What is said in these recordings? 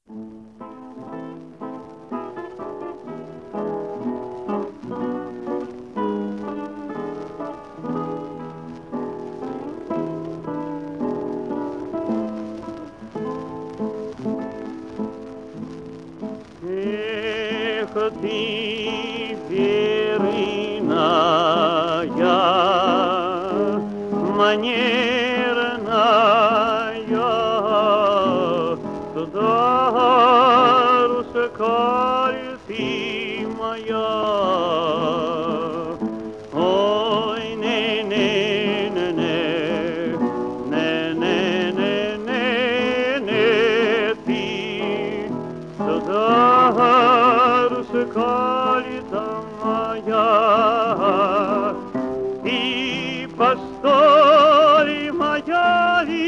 Эх, ты верная, манерная, сударушка, ты моя. Ой, не-не-не-не, не-не-не-не-не, ты, сударушка, лита моя, и постой моя, и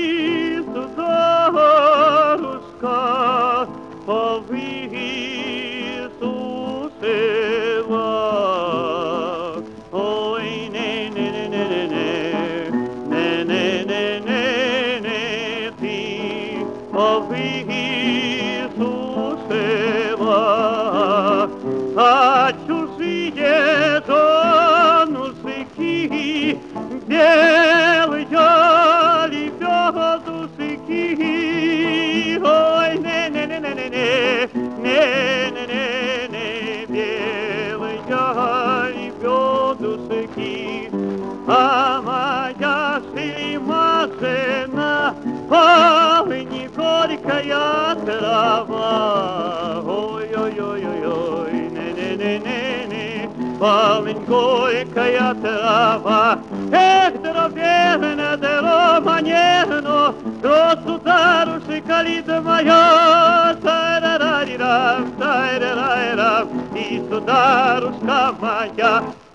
сударушка, повысусила. Ой, не-не-не-не-не, не-не-не-не-не, ты повысусила. А чужие донусыки, белые лебедушки, ой, не-не-не-не-не, не-не-не-не, белые лебедушки, а моя шлемашина, ой, не горькая трава, ой-ой-ой-ой-ой, не-не-не-не-не, полынь горькая трава. Эх, дровяна, дрова нежно, то сударушка, лита моя, та-ра-ра-ри-рам, та-ра-ра-ра-рам, и сударушка моя.